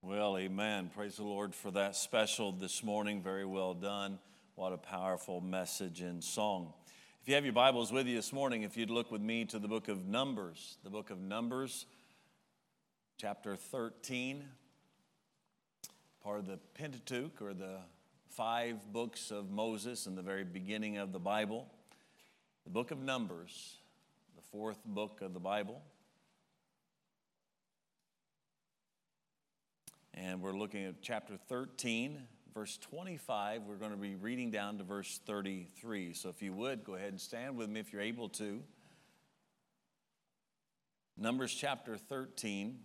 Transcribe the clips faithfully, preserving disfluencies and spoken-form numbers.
Well, amen. Praise the Lord for that special this morning. Very well done. What a powerful message and song. If you have your Bibles with you this morning, if you'd look with me to the book of Numbers, the book of Numbers, chapter thirteen, part of the Pentateuch, or the five books of Moses in the very beginning of the Bible. The book of Numbers, the fourth book of the Bible. And we're looking at chapter thirteen, verse twenty-five. We're going to be reading down to verse thirty-three. So if you would, go ahead and stand with me if you're able to. Numbers chapter thirteen,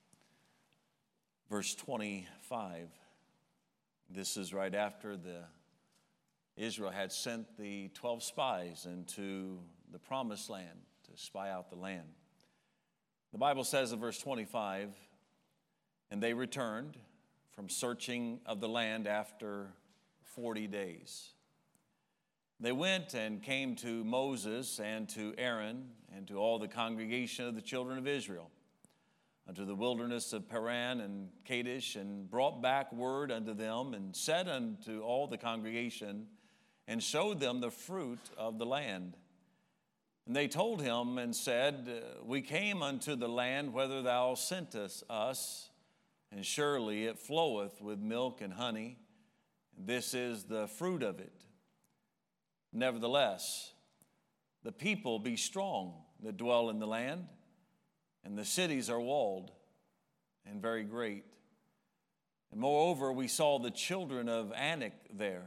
verse twenty-five. This is right after the Israel had sent the twelve spies into the promised land to spy out the land. The Bible says in verse twenty-five, "And they returned from searching of the land after forty days. They went and came to Moses and to Aaron and to all the congregation of the children of Israel unto the wilderness of Paran and Kadesh, and brought back word unto them, and said unto all the congregation, and showed them the fruit of the land. And they told him and said, We came unto the land whither thou sentest us, and surely it floweth with milk and honey, and this is the fruit of it. Nevertheless, the people be strong that dwell in the land, and the cities are walled and very great. And moreover, we saw the children of Anak there.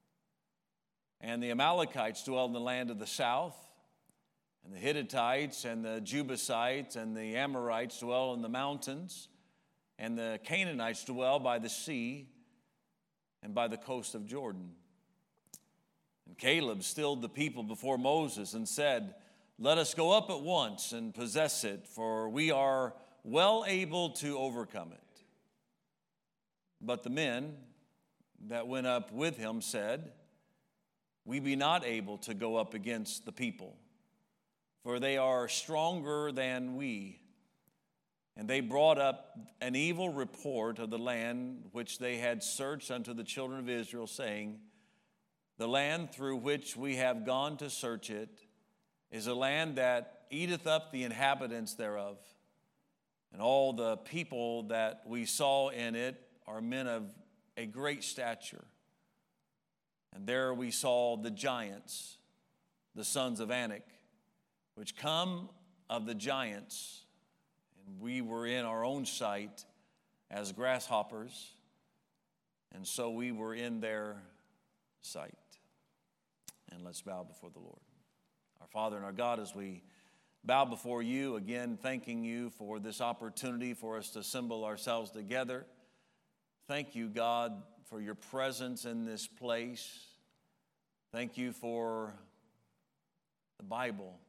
And the Amalekites dwell in the land of the south, and the Hittites and the Jebusites and the Amorites dwell in the mountains, and the Canaanites dwell by the sea and by the coast of Jordan. And Caleb stilled the people before Moses and said, Let us go up at once and possess it, for we are well able to overcome it. But the men that went up with him said, We be not able to go up against the people, for they are stronger than we. And they brought up an evil report of the land which they had searched unto the children of Israel, saying, The land through which we have gone to search it is a land that eateth up the inhabitants thereof. And all the people that we saw in it are men of a great stature. And there we saw the giants, the sons of Anak, which come of the giants. And we were in our own sight as grasshoppers, and so we were in their sight." And let's bow before the Lord. Our Father and our God, as we bow before you, again, thanking you for this opportunity for us to assemble ourselves together. Thank you, God, for your presence in this place. Thank you for the Bible,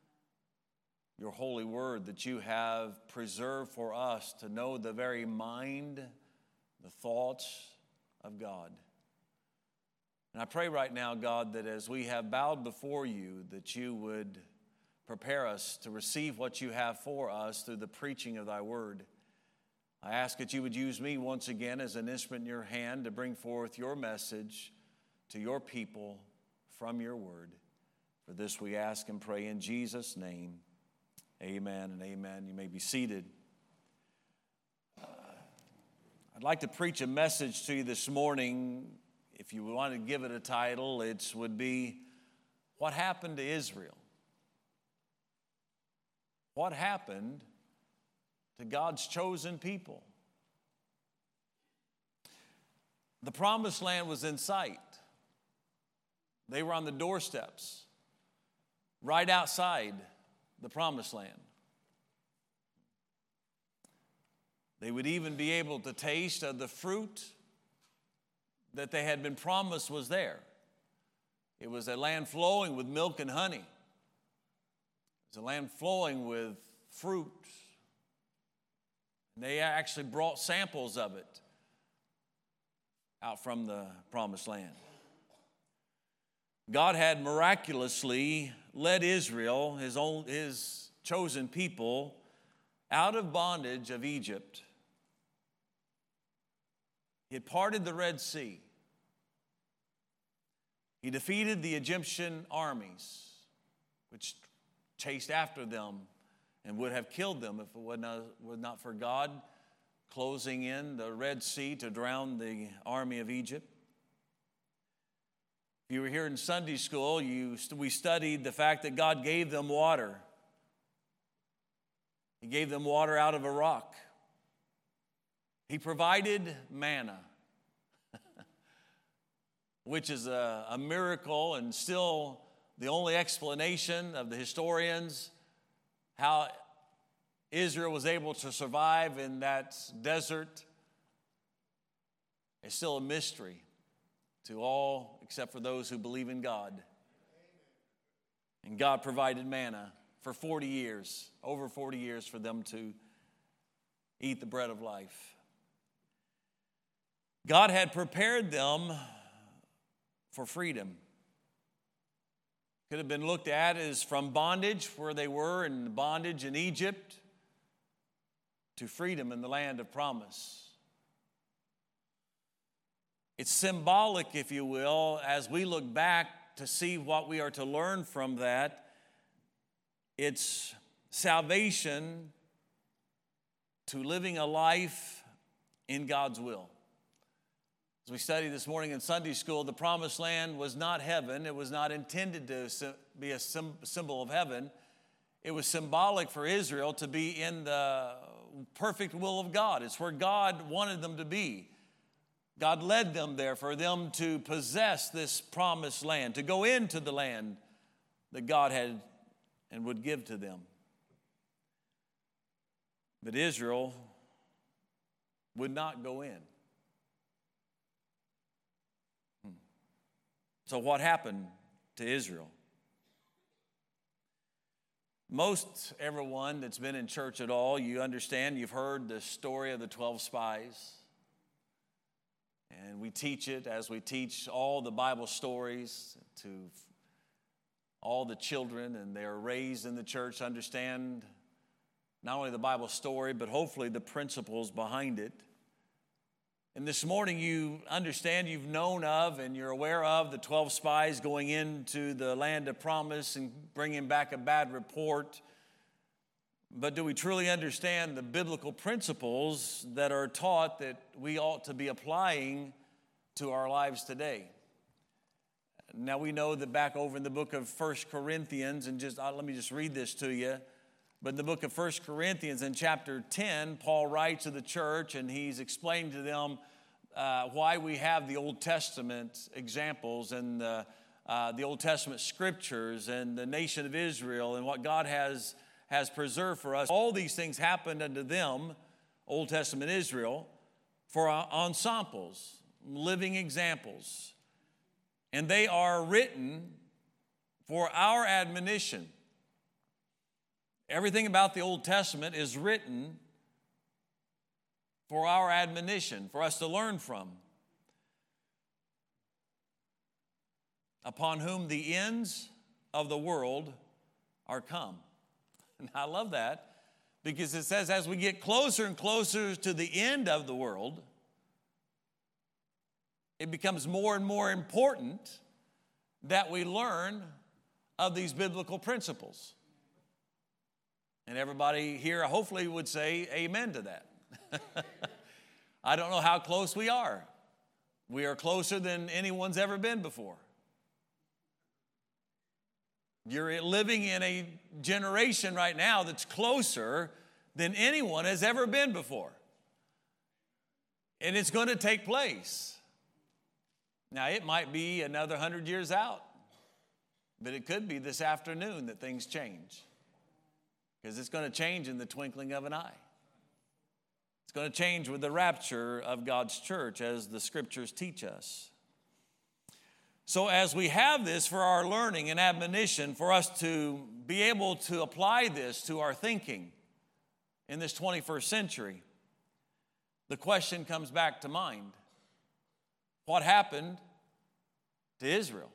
your holy word that you have preserved for us to know the very mind, the thoughts of God. And I pray right now, God, that as we have bowed before you, that you would prepare us to receive what you have for us through the preaching of thy word. I ask that you would use me once again as an instrument in your hand to bring forth your message to your people from your word. For this we ask and pray in Jesus' name. Amen and amen. You may be seated. Uh, I'd like to preach a message to you this morning. If you want to give it a title, it would be, What Happened to Israel? What happened to God's chosen people? The promised land was in sight. They were on the doorsteps, right outside the promised land. They would even be able to taste of the fruit that they had been promised was there. It was a land flowing with milk and honey. It was a land flowing with fruit. And they actually brought samples of it out from the promised land. God had miraculously led Israel, his own, his chosen people, out of bondage of Egypt. He had parted the Red Sea. He defeated the Egyptian armies, which chased after them and would have killed them if it was not, was not for God closing in the Red Sea to drown the army of Egypt. If you were here in Sunday school, you, we studied the fact that God gave them water. He gave them water out of a rock. He provided manna, which is a, a miracle and still the only explanation of the historians how Israel was able to survive in that desert is still a mystery to all except for those who believe in God. And God provided manna for forty years, over forty years for them to eat the bread of life. God had prepared them for freedom. Could have been looked at as from bondage, where they were in bondage in Egypt, to freedom in the land of promise. It's symbolic, if you will, as we look back to see what we are to learn from that. It's salvation to living a life in God's will. As we studied this morning in Sunday school, the promised land was not heaven. It was not intended to be a symbol of heaven. It was symbolic for Israel to be in the perfect will of God. It's where God wanted them to be. God led them there for them to possess this promised land, to go into the land that God had and would give to them. But Israel would not go in. So what happened to Israel? Most everyone that's been in church at all, you understand, you've heard the story of the twelve spies. And we teach it as we teach all the Bible stories to all the children, and they are raised in the church to understand not only the Bible story, but hopefully the principles behind it. And this morning you understand, you've known of and you're aware of the twelve spies going into the land of promise and bringing back a bad report. But do we truly understand the biblical principles that are taught that we ought to be applying to our lives today? Now we know that back over in the book of First Corinthians, and just uh, let me just read this to you. But in the book of First Corinthians in chapter ten, Paul writes to the church and he's explained to them uh, why we have the Old Testament examples and the, uh, the Old Testament scriptures and the nation of Israel and what God has, has preserved for us. All these things happened unto them, Old Testament Israel, for ensamples, living examples. And they are written for our admonition. Everything about the Old Testament is written for our admonition, for us to learn from. Upon whom the ends of the world are come. And I love that because it says as we get closer and closer to the end of the world, it becomes more and more important that we learn of these biblical principles. And everybody here hopefully would say amen to that. I don't know how close we are. We are closer than anyone's ever been before. You're living in a generation right now that's closer than anyone has ever been before. And it's going to take place. Now, it might be another hundred years out, but it could be this afternoon that things change. Because it's going to change in the twinkling of an eye. It's going to change with the rapture of God's church, as the scriptures teach us. So as we have this for our learning and admonition, for us to be able to apply this to our thinking in this twenty-first century, the question comes back to mind. What happened to Israel?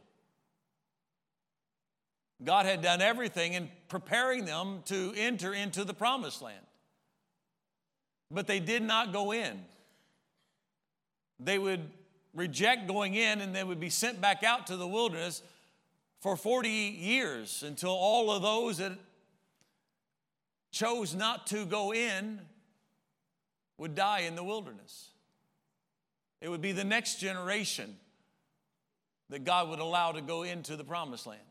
God had done everything in preparing them to enter into the promised land. But they did not go in. they would reject going in, and they would be sent back out to the wilderness for forty years until all of those that chose not to go in would die in the wilderness. It would be the next generation that God would allow to go into the promised land.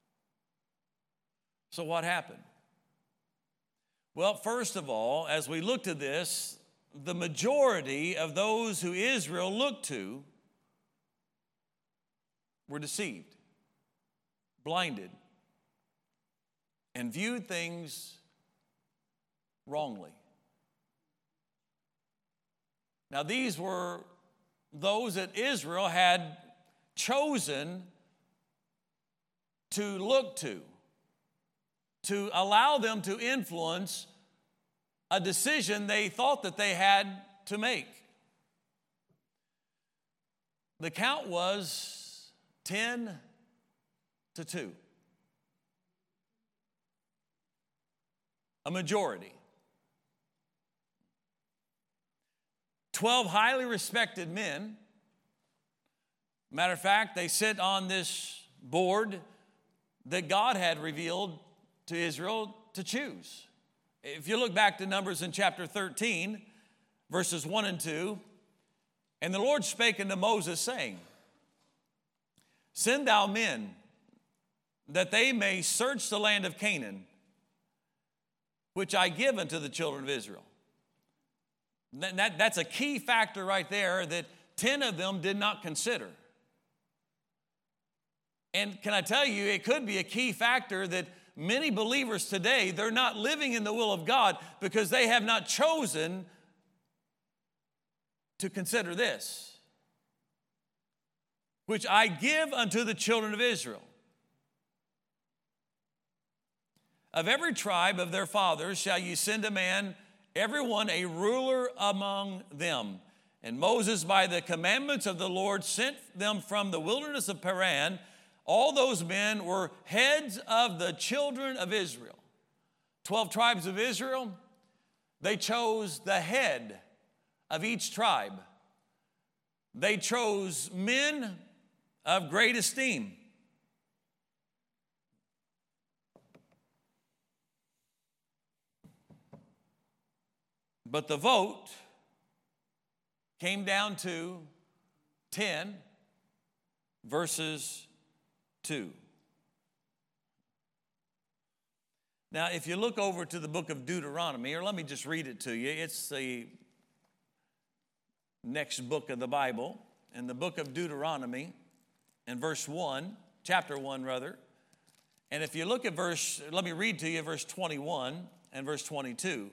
So what happened? Well, first of all, as we looked at this, the majority of those who Israel looked to were deceived, blinded, and viewed things wrongly. Now, these were those that Israel had chosen to look to, to allow them to influence a decision they thought that they had to make. The count was ten to two. A majority. Twelve highly respected men. Matter of fact, they sit on this board that God had revealed to Israel to choose. If you look back to Numbers in chapter thirteen, verses one and two, and the Lord spake unto Moses, saying, Send thou men, that they may search the land of Canaan, which I give unto the children of Israel. That, that, that's a key factor right there that ten of them did not consider. And can I tell you, it could be a key factor that many believers today, they're not living in the will of God because they have not chosen to consider this, which I give unto the children of Israel. Of every tribe of their fathers shall ye send a man, every one a ruler among them. And Moses, by the commandments of the Lord, sent them from the wilderness of Paran. All those men were heads of the children of Israel. Twelve tribes of Israel, they chose the head of each tribe. They chose men of great esteem. But the vote came down to ten versus two. Now, if you look over to the book of Deuteronomy, or let me just read it to you. It's the next book of the Bible. In the book of Deuteronomy, in verse one, chapter one, rather. And if you look at verse, let me read to you verse twenty-one and verse twenty-two.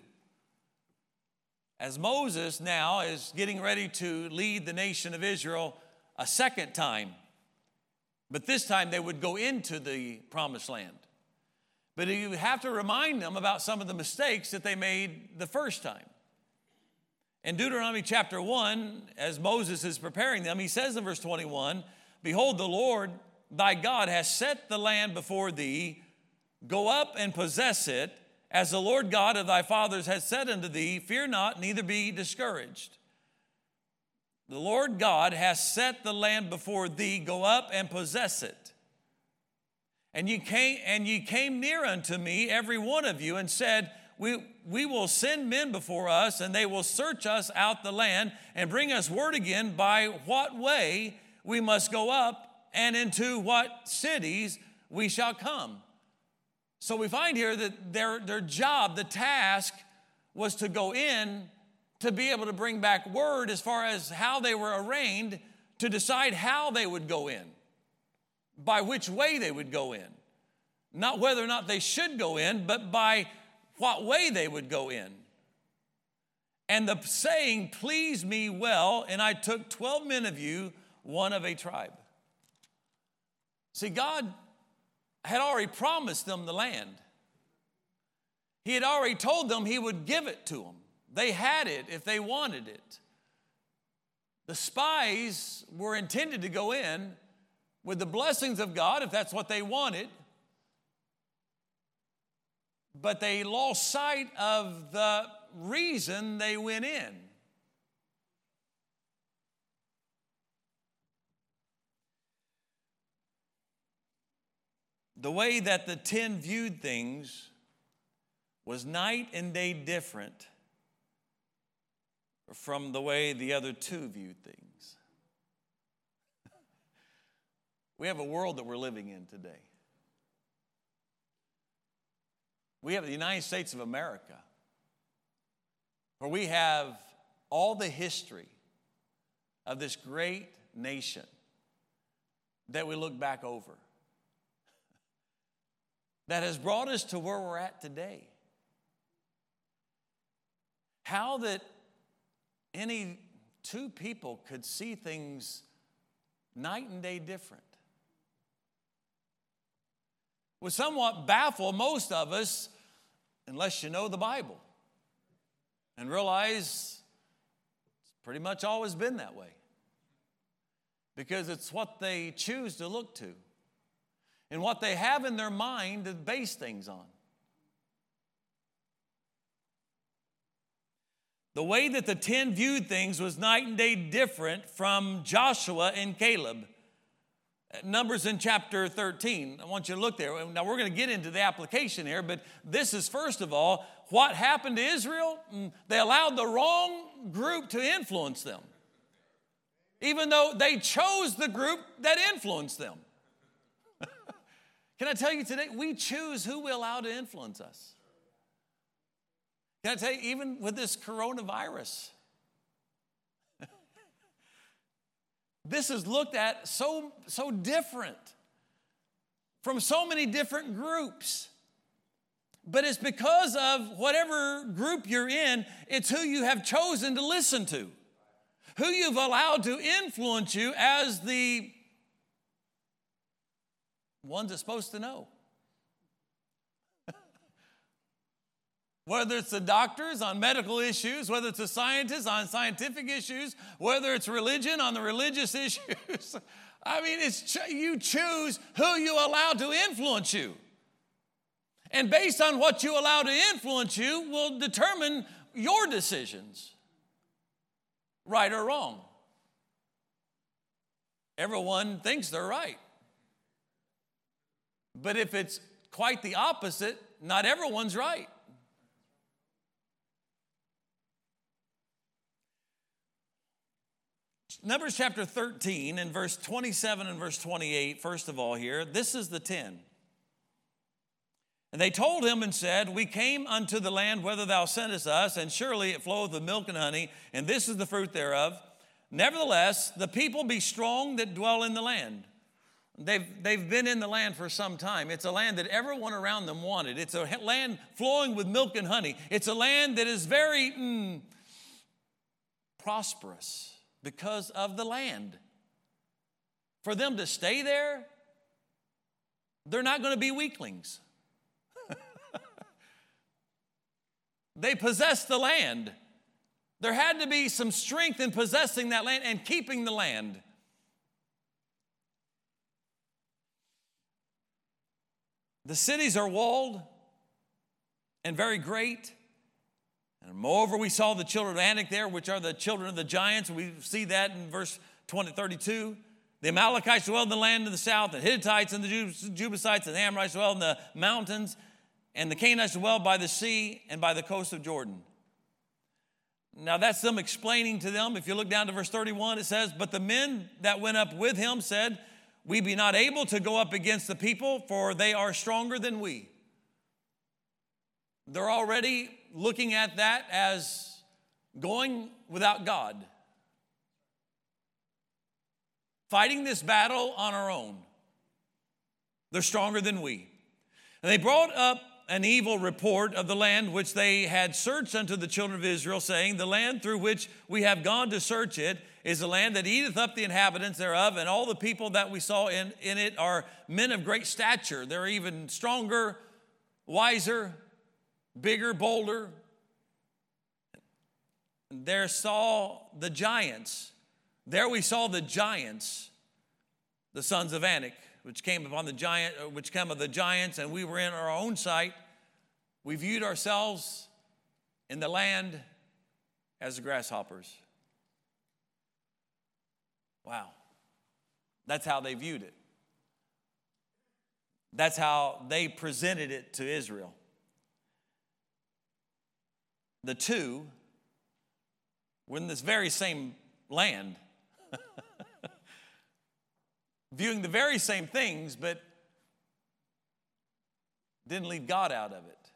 As Moses now is getting ready to lead the nation of Israel a second time, but this time they would go into the promised land. But you have to remind them about some of the mistakes that they made the first time. In Deuteronomy chapter one, as Moses is preparing them, he says in verse twenty-one, Behold, the Lord thy God has set the land before thee. Go up and possess it, as the Lord God of thy fathers has said unto thee. Fear not, neither be discouraged. The Lord God has set the land before thee. Go up and possess it. And ye came, and ye came near unto me, every one of you, and said, We, we will send men before us, and they will search us out the land, and bring us word again by what way we must go up, and into what cities we shall come. So we find here that their, their job, the task, was to go in to be able to bring back word as far as how they were arraigned, to decide how they would go in, by which way they would go in. Not whether or not they should go in, but by what way they would go in. And the saying pleased me well, and I took twelve men of you, one of a tribe. See, God had already promised them the land. He had already told them he would give it to them. They had it if they wanted it. The spies were intended to go in with the blessings of God, if that's what they wanted. But they lost sight of the reason they went in. the way that the ten viewed things was night and day different from the way the other two viewed things. We have a world that we're living in today. We have the United States of America, where we have all the history of this great nation that we look back over, that has brought us to where we're at today. How that any two people could see things night and day different would somewhat baffle most of us, unless you know the Bible and realize it's pretty much always been that way, because it's what they choose to look to and what they have in their mind to base things on. The way that the ten viewed things was night and day different from Joshua and Caleb. Numbers in chapter thirteen. I want you to look there. Now we're going to get into the application here, but this is first of all, what happened to Israel? They allowed the wrong group to influence them, even though they chose the group that influenced them. Can I tell you today, we choose who we allow to influence us. Can I tell you, even with this coronavirus, this is looked at so, so different from so many different groups. But it's because of whatever group you're in, it's who you have chosen to listen to, who you've allowed to influence you as the ones that's supposed to know. Whether it's the doctors on medical issues, whether it's the scientists on scientific issues, whether it's religion on the religious issues. I mean, it's ch- you choose who you allow to influence you. And based on what you allow to influence you will determine your decisions, right or wrong. Everyone thinks they're right. But if it's quite the opposite, not everyone's right. Numbers chapter thirteen and verse twenty-seven and verse twenty-eight, first of all here, this is the ten. And they told him and said, we came unto the land whither thou sentest us, and surely it floweth with milk and honey, and this is the fruit thereof. Nevertheless, the people be strong that dwell in the land. They've, they've been in the land for some time. It's a land that everyone around them wanted. It's a land flowing with milk and honey. It's a land that is very mm, prosperous because of the land. For them to stay there, they're not going to be weaklings. They possess the land. There had to be some strength in possessing that land and keeping the land. The cities are walled and very great. And moreover, we saw the children of Anak there, which are the children of the giants. We see that in verse twenty, thirty-two. The Amalekites dwell in the land of the south, the Hittites and the Jebusites and the Amorites dwell in the mountains, and the Canaanites dwell by the sea and by the coast of Jordan. Now that's them explaining to them. If you look down to verse thirty-one, it says, but the men that went up with him said, we be not able to go up against the people, for they are stronger than we. They're already looking at that as going without God. Fighting this battle on our own. They're stronger than we. And they brought up an evil report of the land which they had searched unto the children of Israel, saying, the land through which we have gone to search it is a land that eateth up the inhabitants thereof, and all the people that we saw in, in it are men of great stature. They're even stronger, wiser, bigger, bolder. There saw the giants. There we saw the giants, the sons of Anak, which came upon the giant, which came of the giants, and we were in our own sight. We viewed ourselves in the land as the grasshoppers. Wow. That's how they viewed it. That's how they presented it to Israel. The two were in this very same land, viewing the very same things, but didn't leave God out of it.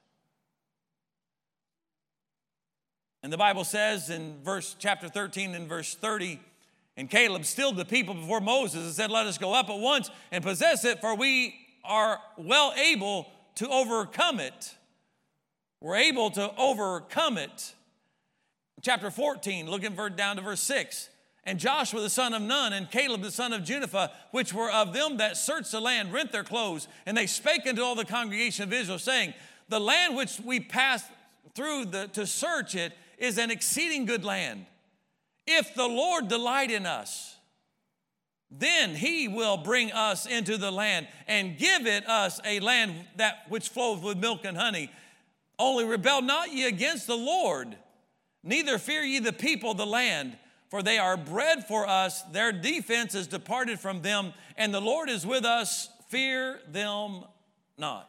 And the Bible says in verse chapter thirteen and verse thirty, and Caleb stilled the people before Moses and said, let us go up at once and possess it, for we are well able to overcome it. We're able to overcome it. Chapter fourteen, looking down to verse six. And Joshua the son of Nun and Caleb the son of Jephunneh, which were of them that searched the land, rent their clothes. And they spake unto all the congregation of Israel, saying, the land which we passed through the, to search it is an exceeding good land. If the Lord delight in us, then he will bring us into the land and give it us a land that which flows with milk and honey. Only rebel not ye against the Lord, neither fear ye the people of the land, for they are bread for us. Their defense is departed from them, and the Lord is with us. Fear them not.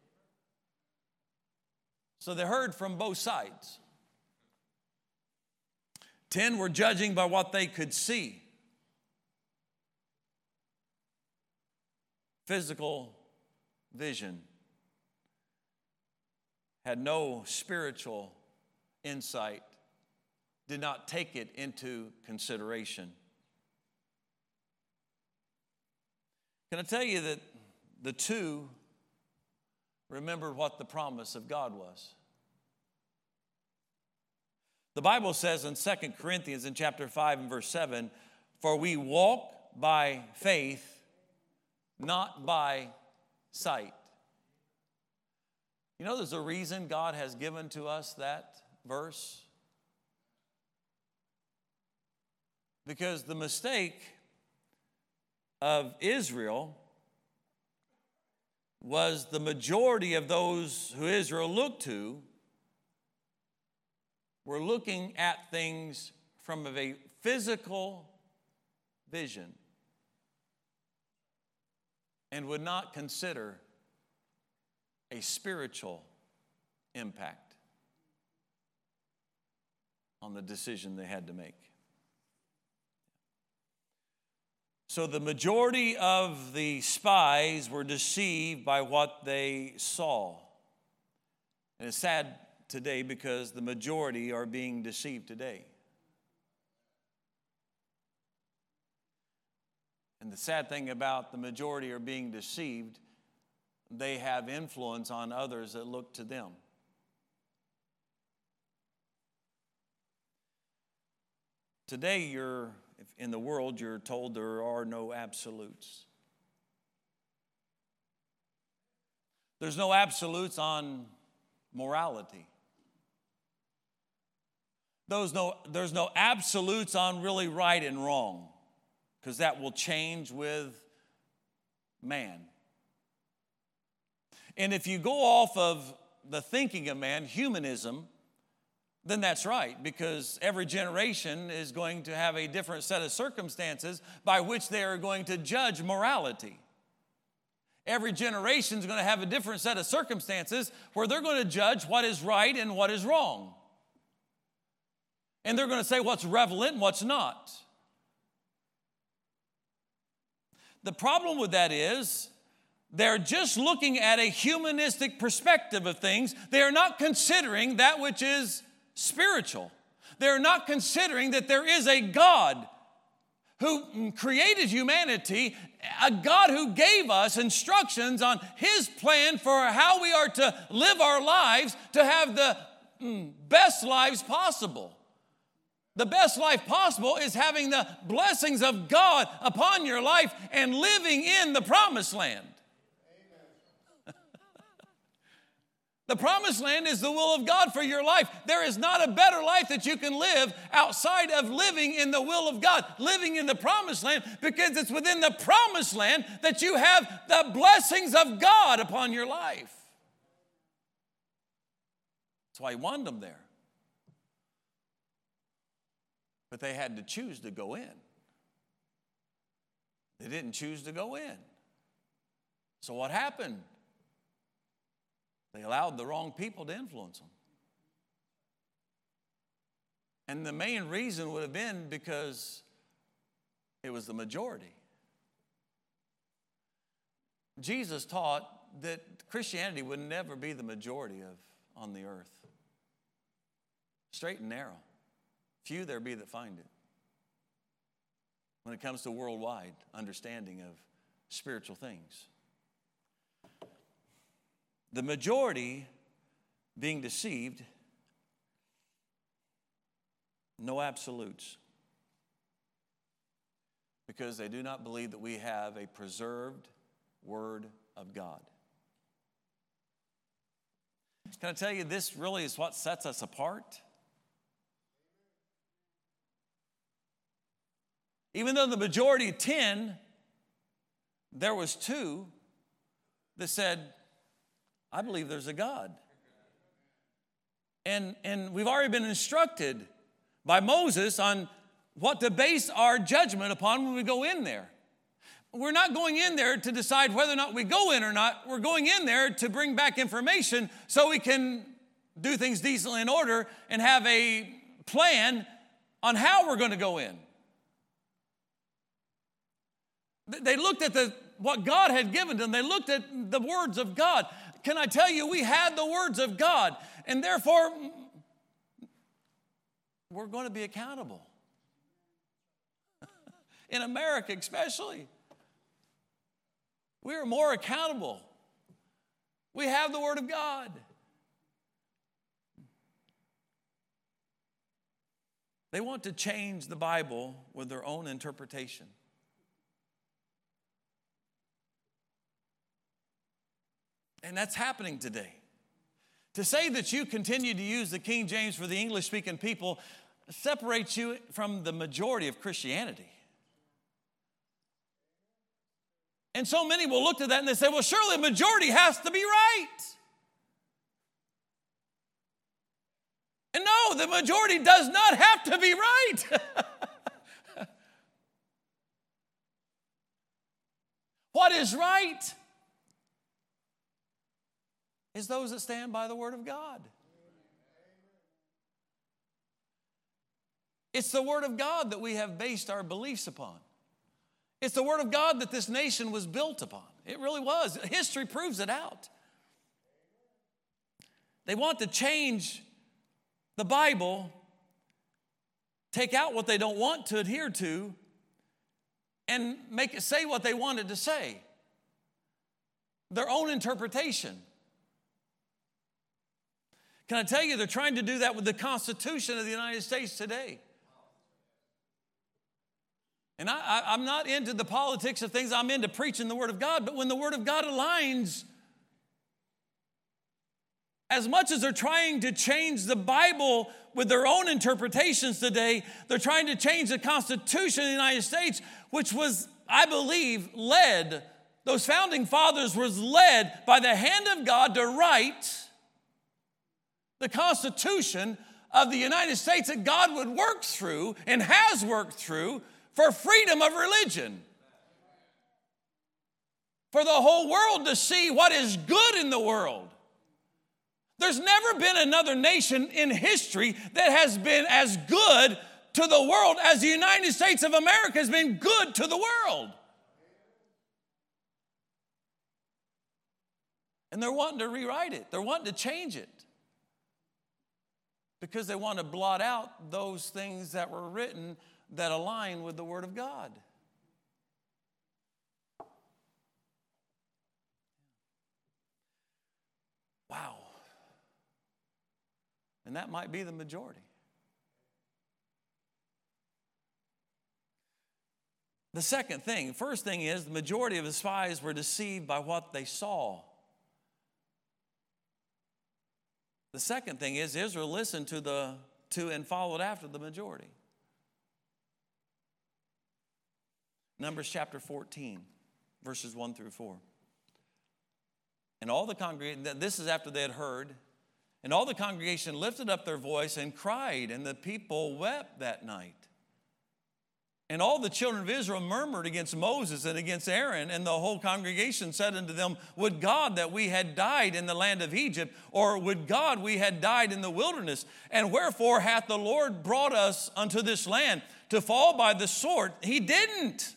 So they heard from both sides. Ten were judging by what they could see. Physical vision. Had no spiritual insight. Did not take it into consideration. Can I tell you that the two remembered what the promise of God was? The Bible says in Second Corinthians in chapter five and verse seven, for we walk by faith, not by sight. You know, there's a reason God has given to us that verse. Because the mistake of Israel was the majority of those who Israel looked to were looking at things from a physical vision and would not consider a spiritual impact on the decision they had to make. So the majority of the spies were deceived by what they saw. And it's sad today because the majority are being deceived today. And the sad thing about the majority are being deceived, they have influence on others that look to them. Today, you're, in the world, you're told there are no absolutes. There's no absolutes on morality. Those no, there's no absolutes on really right and wrong, because that will change with man. And if you go off of the thinking of man, humanism, then that's right, because every generation is going to have a different set of circumstances by which they are going to judge morality. Every generation is going to have a different set of circumstances where they're going to judge what is right and what is wrong. And they're going to say what's relevant and what's not. The problem with that is they're just looking at a humanistic perspective of things. They are not considering that which is spiritual. They're not considering that there is a God who created humanity, a God who gave us instructions on His plan for how we are to live our lives to have the best lives possible. The best life possible is having the blessings of God upon your life and living in the promised land. The promised land is the will of God for your life. There is not a better life that you can live outside of living in the will of God, living in the promised land, because it's within the promised land that you have the blessings of God upon your life. That's why He wanted them there. But they had to choose to go in. They didn't choose to go in. So what happened? They allowed the wrong people to influence them. And the main reason would have been because it was the majority. Jesus taught that Christianity would never be the majority of on the earth. Straight and narrow. Few there be that find it. When it comes to worldwide understanding of spiritual things. The majority being deceived, no absolutes. Because they do not believe that we have a preserved Word of God. Can I tell you, this really is what sets us apart? Even though the majority of ten, there was two that said, I believe there's a God. And, and we've already been instructed by Moses on what to base our judgment upon when we go in there. We're not going in there to decide whether or not we go in or not. We're going in there to bring back information so we can do things decently in order and have a plan on how we're going to go in. They looked at the, what God had given them. They looked at the words of God. Can I tell you, we had the words of God, and therefore, we're going to be accountable. In America especially, we are more accountable. We have the Word of God. They want to change the Bible with their own interpretation. And that's happening today. To say that you continue to use the King James for the English-speaking people separates you from the majority of Christianity. And so many will look to that and they say, well, surely the majority has to be right. And no, the majority does not have to be right. What is right is those that stand by the Word of God. It's the Word of God that we have based our beliefs upon. It's the Word of God that this nation was built upon. It really was. History proves it out. They want to change the Bible, take out what they don't want to adhere to, and make it say what they wanted to say. Their own interpretation. Can I tell you, they're trying to do that with the Constitution of the United States today. And I, I, I'm not into the politics of things. I'm into preaching the Word of God. But when the Word of God aligns, as much as they're trying to change the Bible with their own interpretations today, they're trying to change the Constitution of the United States, which was, I believe, led, those founding fathers was led by the hand of God to write the Constitution of the United States that God would work through and has worked through for freedom of religion. For the whole world to see what is good in the world. There's never been another nation in history that has been as good to the world as the United States of America has been good to the world. And they're wanting to rewrite it. They're wanting to change it. Because they want to blot out those things that were written that align with the Word of God. Wow. And that might be the majority. The second thing, first thing is the majority of the spies were deceived by what they saw. The second thing is Israel listened to the to and followed after the majority. Numbers chapter fourteen, verses one through four. And all the congregation, this is after they had heard, and all the congregation lifted up their voice and cried, and the people wept that night. And all the children of Israel murmured against Moses and against Aaron, and the whole congregation said unto them, would God that we had died in the land of Egypt, or would God we had died in the wilderness? And wherefore hath the Lord brought us unto this land to fall by the sword? He didn't.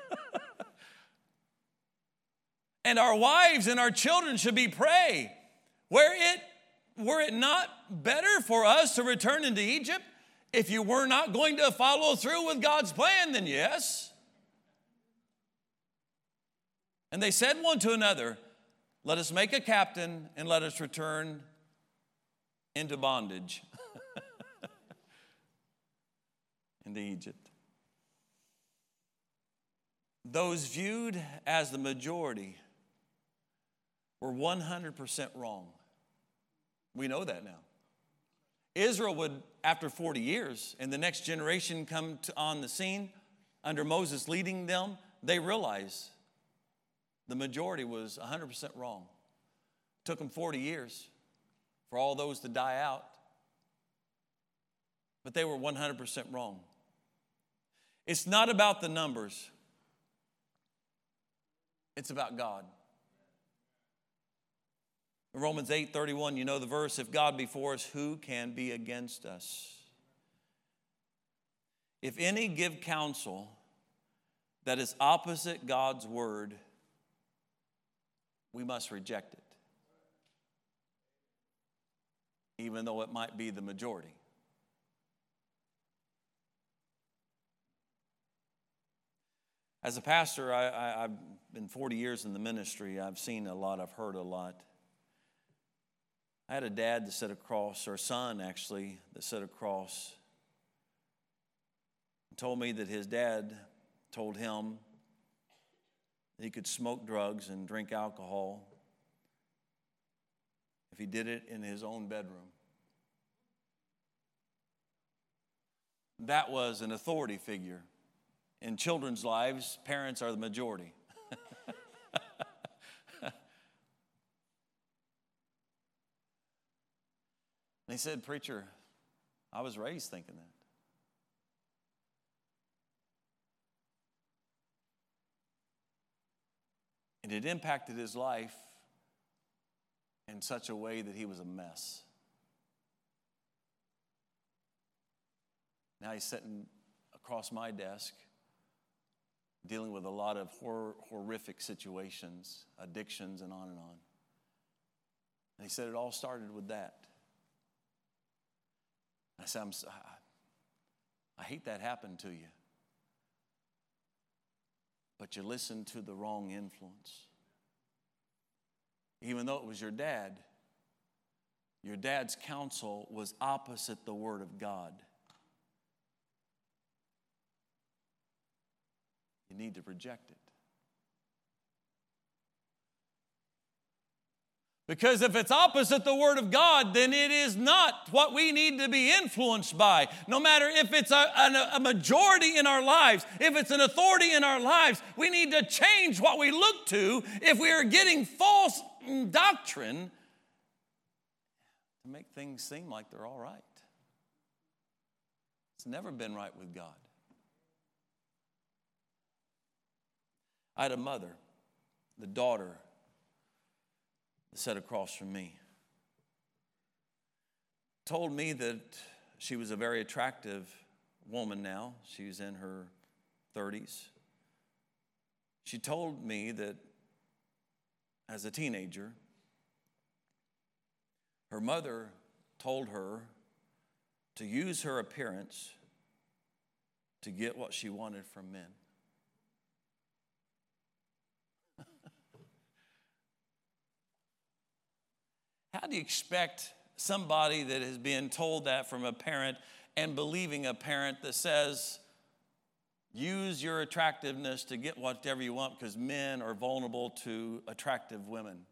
And our wives and our children should be prey. Were it, were it not better for us to return into Egypt? If you were not going to follow through with God's plan, then yes. And they said one to another, let us make a captain and let us return into bondage into Egypt. Those viewed as the majority were one hundred percent wrong. We know that now. Israel would, after forty years, and the next generation come to, on the scene, under Moses leading them, they realized the majority was one hundred percent wrong. It took them forty years for all those to die out, but they were one hundred percent wrong. It's not about the numbers. It's about God. In Romans eight thirty-one, you know the verse, if God be for us, who can be against us? If any give counsel that is opposite God's word, we must reject it, even though it might be the majority. As a pastor, I, I, I've been forty years in the ministry. I've seen a lot, I've heard a lot. I had a dad that sat across, or a son actually, that sat across and told me that his dad told him that he could smoke drugs and drink alcohol if he did it in his own bedroom. That was an authority figure. In children's lives, parents are the majority. They said, preacher, I was raised thinking that. And it impacted his life in such a way that he was a mess. Now he's sitting across my desk dealing with a lot of hor- horrific situations, addictions, and on and on. And he said it all started with that. I said, I'm, I hate that happened to you. But you listened to the wrong influence. Even though it was your dad, your dad's counsel was opposite the Word of God. You need to reject it. Because if it's opposite the Word of God, then it is not what we need to be influenced by. No matter if it's a, a, a majority in our lives, if it's an authority in our lives, we need to change what we look to if we are getting false doctrine to make things seem like they're all right. It's never been right with God. I had a mother, the daughter, that sat across from me. Told me that she was a very attractive woman now. She's in her thirties. She told me that as a teenager, her mother told her to use her appearance to get what she wanted from men. How do you expect somebody that has been told that from a parent and believing a parent that says, use your attractiveness to get whatever you want because men are vulnerable to attractive women?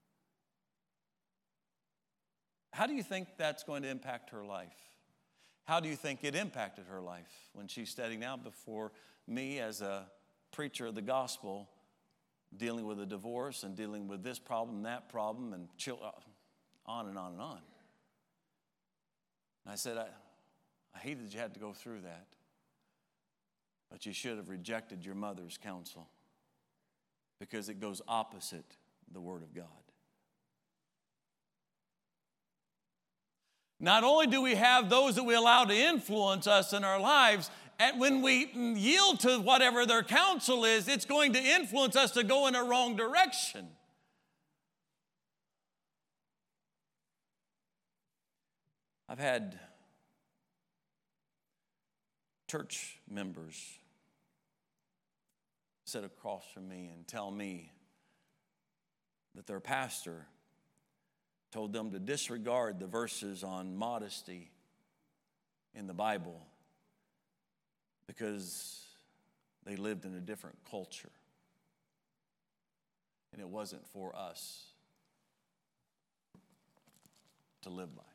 How do you think that's going to impact her life? How do you think it impacted her life when she's standing out before me as a preacher of the gospel, dealing with a divorce and dealing with this problem, that problem, and chill, on and on and on? And I said, I, I hate that you had to go through that. But you should have rejected your mother's counsel because it goes opposite the Word of God. Not only do we have those that we allow to influence us in our lives, and when we yield to whatever their counsel is, it's going to influence us to go in a wrong direction. I've had church members sit across from me and tell me that their pastor told them to disregard the verses on modesty in the Bible because they lived in a different culture. And it wasn't for us to live by.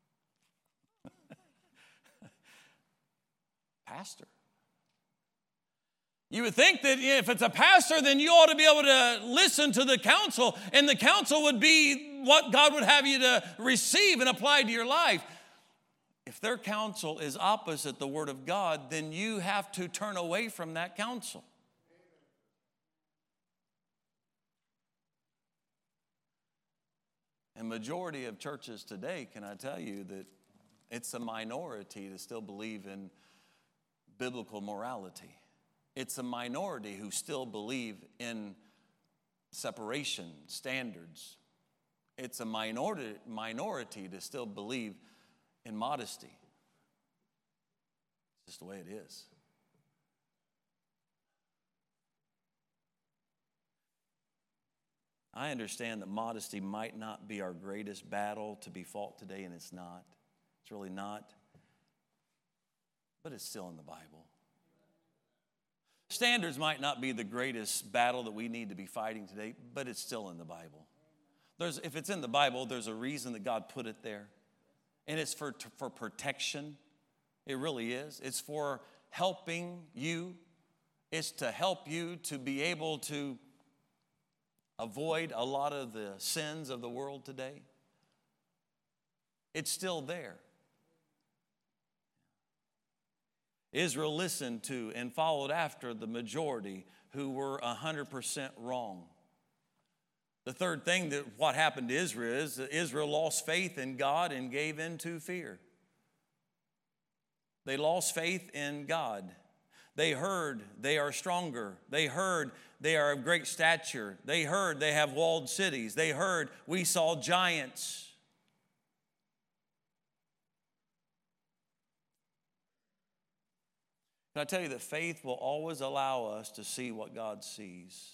Pastor. You would think that if it's a pastor, then you ought to be able to listen to the counsel, and the counsel would be what God would have you to receive and apply to your life. If their counsel is opposite the Word of God, then you have to turn away from that counsel. And majority of churches today, can I tell you that it's a minority to still believe in biblical morality. It's a minority who still believe in separation standards. It's a minority, minority to still believe in modesty. It's just the way it is. I understand that modesty might not be our greatest battle to be fought today, and it's not. It's really not. But it's still in the Bible. Standards might not be the greatest battle that we need to be fighting today, but it's still in the Bible. There's, if it's in the Bible, there's a reason that God put it there. And it's for, for protection. It really is. It's for helping you. It's to help you to be able to avoid a lot of the sins of the world today. It's still there. Israel listened to and followed after the majority who were one hundred percent wrong. The third thing that what happened to Israel is that Israel lost faith in God and gave in to fear. They lost faith in God. They heard they are stronger. They heard they are of great stature. They heard they have walled cities. They heard we saw giants. Can I tell you that faith will always allow us to see what God sees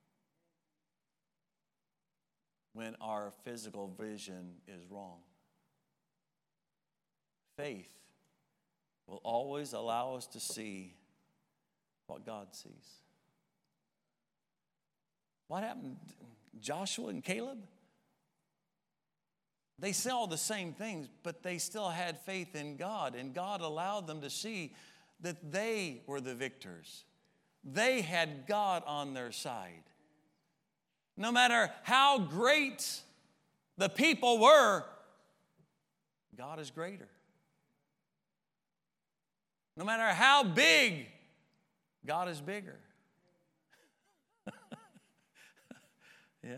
when our physical vision is wrong? Faith will always allow us to see what God sees. What happened? Joshua and Caleb? They saw the same things, but they still had faith in God, and God allowed them to see that they were the victors. They had God on their side. No matter how great the people were, God is greater. No matter how big, God is bigger. Yeah.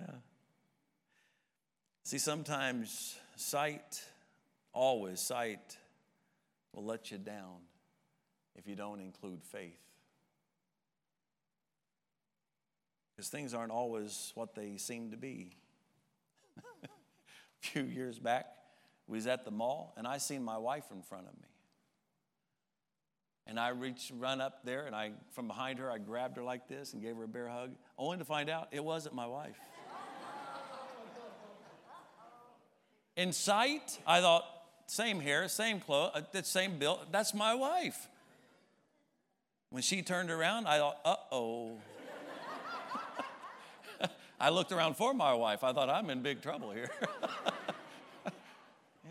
See, sometimes sight, always sight, will let you down if you don't include faith. Because things aren't always what they seem to be. A few years back, we was at the mall, and I seen my wife in front of me. And I reached, run up there, and I, from behind her, I grabbed her like this and gave her a bear hug, only to find out it wasn't my wife. In sight, I thought, same hair, same clothes, same build, that's my wife. When she turned around, I thought, uh-oh. I looked around for my wife. I thought, I'm in big trouble here. Yeah.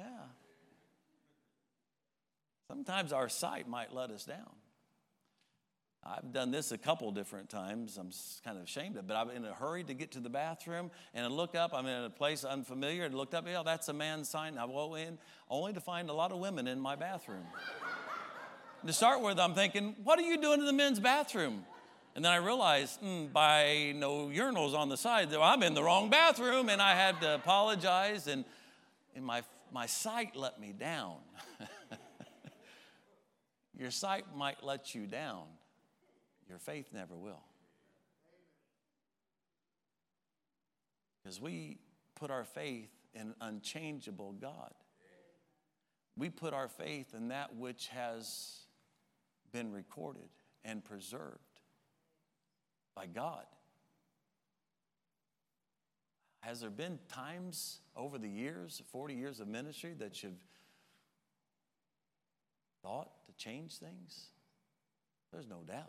Sometimes our sight might let us down. I've done this a couple different times. I'm kind of ashamed of it, but I'm in a hurry to get to the bathroom, and I look up. I'm in a place unfamiliar, and looked up. Yeah, that's a man's sign. I go in only to find a lot of women in my bathroom. to start with, I'm thinking, what are you doing in the men's bathroom? And then I realized, mm, by no urinals on the side, I'm in the wrong bathroom, and I had to apologize, and, and my, my sight let me down. Your sight might let you down. Your faith never will. Because we put our faith in an unchangeable God. We put our faith in that which has been recorded and preserved by God. Has there been times over the years, forty years of ministry, that you've thought to change things? There's no doubt.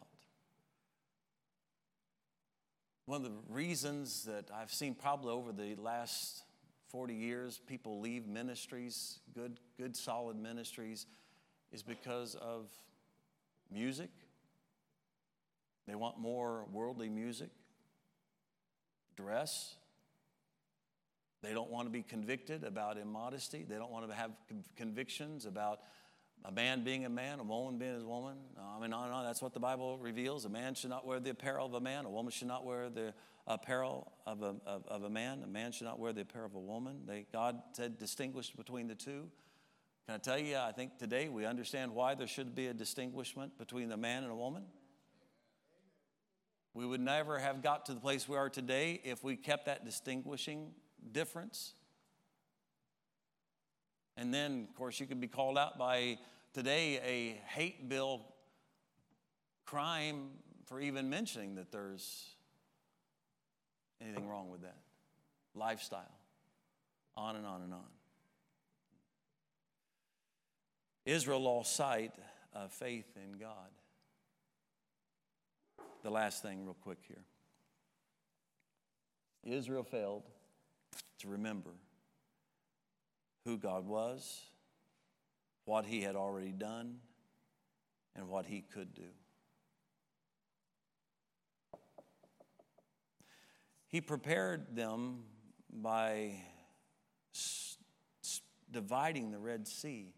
One of the reasons that I've seen probably over the last forty years people leave ministries, good, good solid ministries, is because of music. They want more worldly music, dress. They don't want to be convicted about immodesty. They don't want to have convictions about a man being a man, a woman being a woman. I mean, on and on. That's what the Bible reveals. A man should not wear the apparel of a man. A woman should not wear the apparel of a, of, of a man. A man should not wear the apparel of a woman. They, God said distinguish between the two. Can I tell you, I think today we understand why there should be a distinguishment between a man and a woman. We would never have got to the place we are today if we kept that distinguishing difference. And then, of course, you could be called out by today a hate bill crime for even mentioning that there's anything wrong with that. Lifestyle. On and on and on. Israel lost sight of faith in God. The last thing real quick here. Israel failed to remember who God was, what he had already done, and what he could do. He prepared them by s- s- dividing the Red Sea,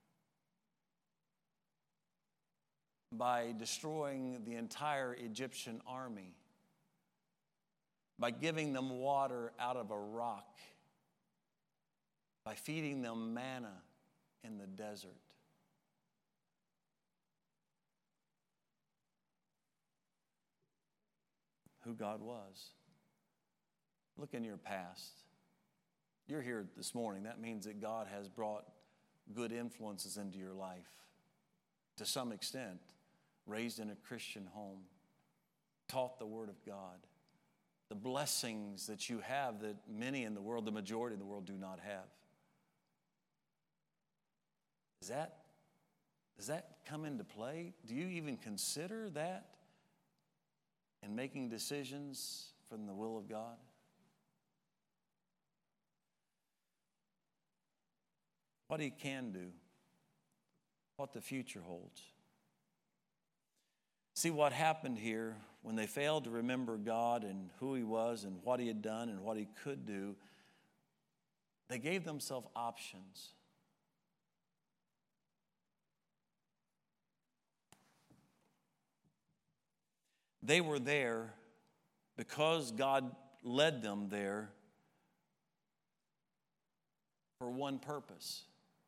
by destroying the entire Egyptian army, by giving them water out of a rock, by feeding them manna in the desert. Who God was. Look in your past. You're here this morning. That means that God has brought good influences into your life. To some extent, raised in a Christian home, taught the Word of God. The blessings that you have that many in the world, the majority in the world, do not have. Does that, does that come into play? Do you even consider that in making decisions from the will of God? What he can do, what the future holds. See what happened here when they failed to remember God and who he was and what he had done and what he could do. They gave themselves options. They were there because God led them there for one purpose.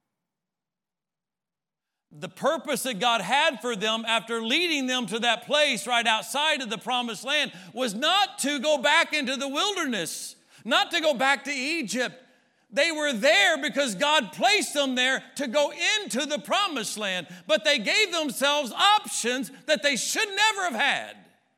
The purpose that God had for them after leading them to that place right outside of the promised land was not to go back into the wilderness, not to go back to Egypt. They were there because God placed them there to go into the promised land, but they gave themselves options that they should never have had.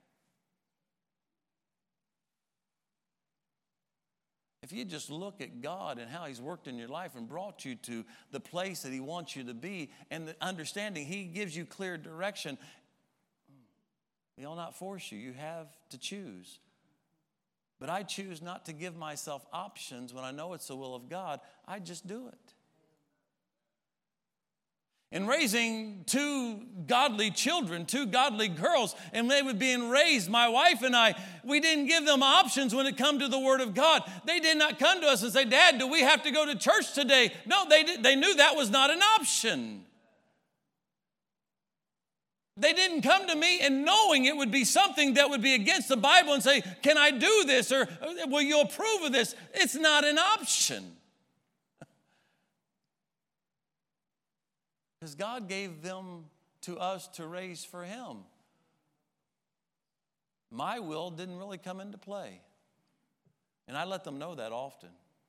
If you just look at God and how he's worked in your life and brought you to the place that he wants you to be and the understanding, he gives you clear direction. He'll not force you. You have to choose. But I choose not to give myself options when I know it's the will of God. I just do it. In raising two godly children, two godly girls, and they were being raised, my wife and I, we didn't give them options when it come to the Word of God. They did not come to us and say, Dad, do we have to go to church today? No, they, did, they knew that was not an option. They didn't come to me and knowing it would be something that would be against the Bible and say, can I do this? Or will you approve of this? It's not an option. Because God gave them to us to raise for Him. My will didn't really come into play. And I let them know that often.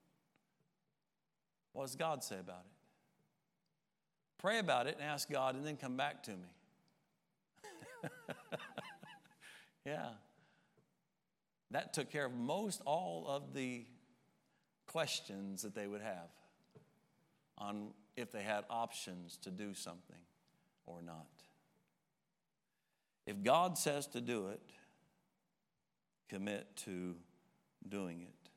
What does God say about it? Pray about it and ask God and then come back to me. Yeah. That took care of most all of the questions that they would have on if they had options to do something or not. If God says to do it, commit to doing it.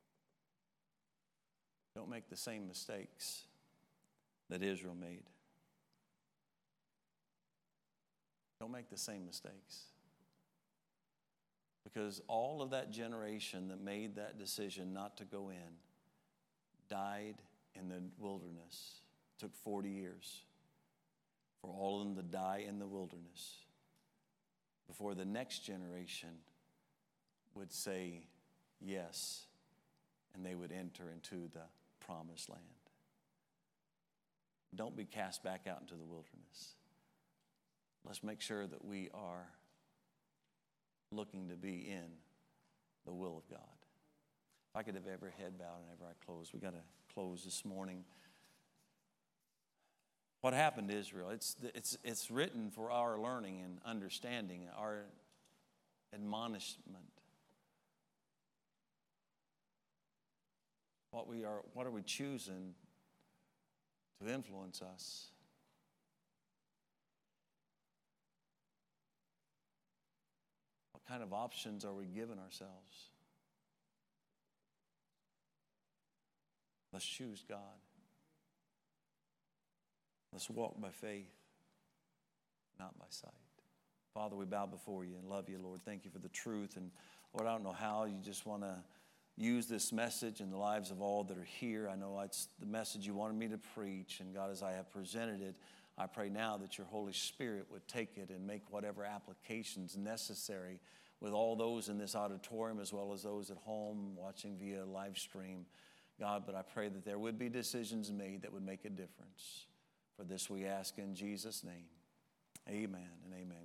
Don't make the same mistakes that Israel made. Don't make the same mistakes. Because all of that generation that made that decision not to go in died in the wilderness. It took forty years for all of them to die in the wilderness before the next generation would say yes and they would enter into the promised land. Don't be cast back out into the wilderness. Let's make sure that we are looking to be in the will of God. If I could have every head bowed and ever I close. We got to close this morning. What happened to Israel? It's, it's, it's written for our learning and understanding, our admonishment. What we are, what are we choosing to influence us? What kind of options are we giving ourselves? Let's choose God. Let's walk by faith, not by sight. Father, we bow before you and love you, Lord. Thank you for the truth. And Lord, I don't know how you just want to use this message in the lives of all that are here. I know it's the message you wanted me to preach. And God, as I have presented it, I pray now that your Holy Spirit would take it and make whatever applications necessary with all those in this auditorium as well as those at home watching via live stream. God, but I pray that there would be decisions made that would make a difference. For this we ask in Jesus' name. Amen and amen.